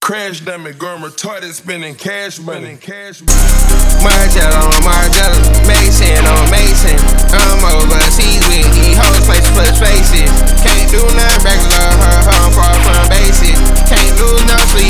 Crash dummy, going retarded, spending cash money. Margiela, Mason on Mason. I'm overseas with these hoes, place plus faces. Can't do nothing regular, her home far from basic. Can't lose no sleep.